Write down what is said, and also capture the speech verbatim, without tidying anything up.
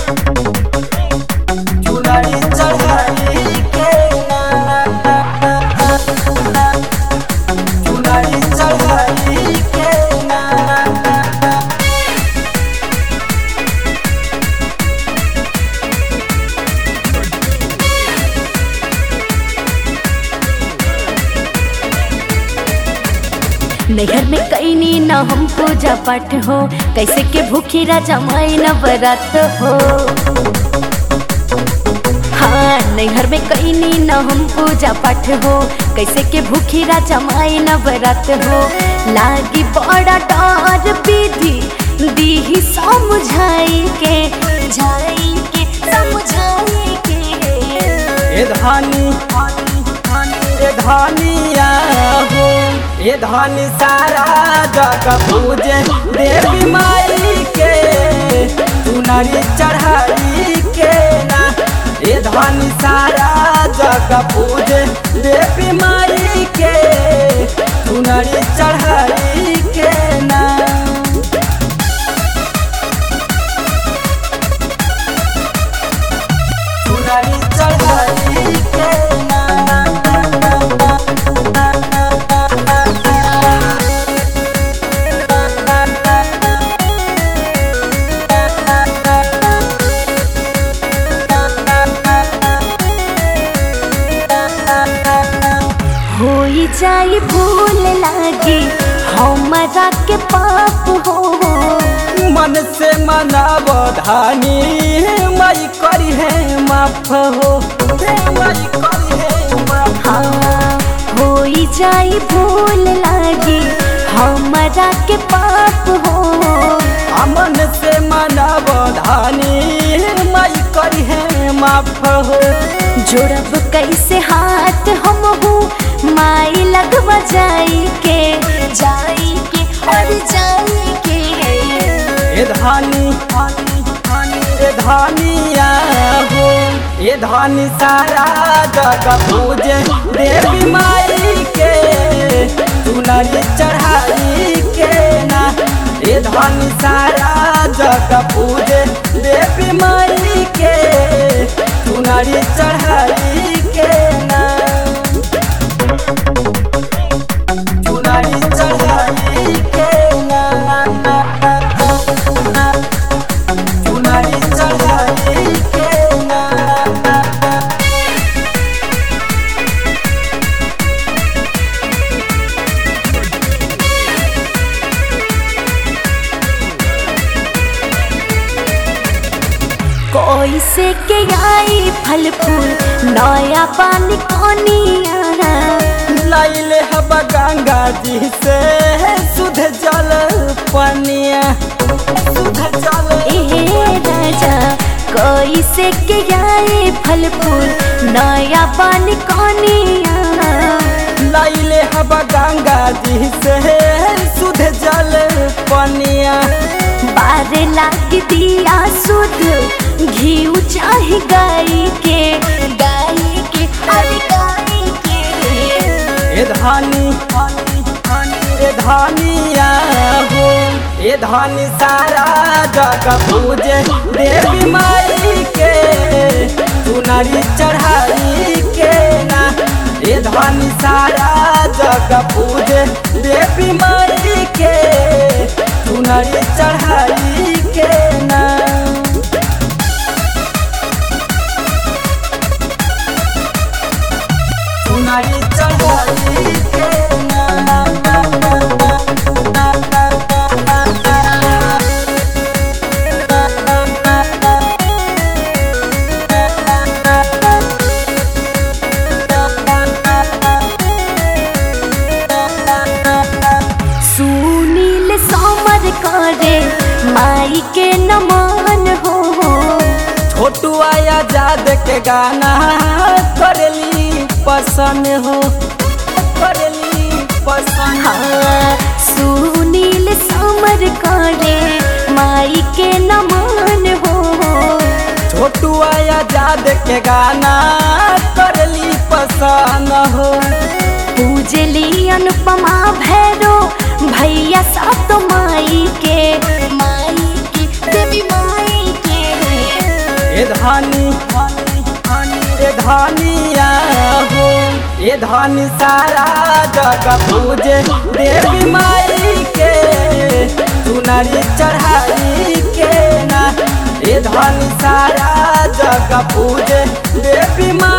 चुनरी चढ़ाई के ना चुनरी चढ़ाई के ना नैहर में कैनी न हम पूजा पाठ हो, कैसे के भूखी राजा माई न बरात हो। हाँ नैहर में कैनी न हम पूजा पाठ हो, कैसे के भूखी राजा माई न बरात हो। लागी बड़ा डर विधि दीही समझाई के जाई के समझाई के ए धानी ए धानिया हो ए धानी सारा जगह पूजे देवी माई के चुनरी चढ़ाई के ना ए धानी सारा जगह पूजे देवी माई के चुनरी चढ़ाई के ना चुनरी चढ़ाई के ना होई जाई भूल लागी हमारा के पाप हो। मन से मनाब धानी मई करी है माफ हो मई करी है माफ हाँ होई जाई भूल लागी हमारा के पाप हो। अमन से मनाब धानी मई करी है माफ हो जोड़ब कैसे हाथ हम हूँ माई लगवा जाई के जाई के और जाई के ए धानी ए धानिया हो ए धानी सारा जगह पूजे देवी माई के चुनरी चढ़ाई के ना ए धानी सारा जगह पूजे देवी माई के चुनरी चढ़ाई के ना चुनरी चढ़ाई के ना चुनरी चढ़ाई के ना कोई से के आई फल फूल नया पानी कोनिया लाइले हब गंगा जी से सुध जल पनिया सुध जल ए राजा कोई से के आई फल फूल नया पानी कोनिया लाइले हब गंगा जी से सुध जल पनिया बारे लाग दिया सुध घी चाहे गाई के गाई के अरे गाई के ए धानी ए धानिया हो ए धानी सारा जगह पूजे देवी माई के चुनरी चढ़ाई के ना ए धानी सारा जगह पूजे देवी माई के चुनरी चढ़ाई के ना चुनरी चढ़ाई के ना सुनील समर करे माई के नमन हो। छोटू आया जाद के गाना करली पसंद हो करली पसंद हाँ सुनील समर करे माई के नमन हो। छोटू आया जाद के गाना करली पसंद हो पूजली अनुपमा भैरो भैया सातो माई के माई के देवी माई के ए धानी ए धानिया हो ए धानी सारा जगह पूजे देवी माई के चुनरी चढ़ाई के ना ए धानी सारा जगह पूजे देवी माई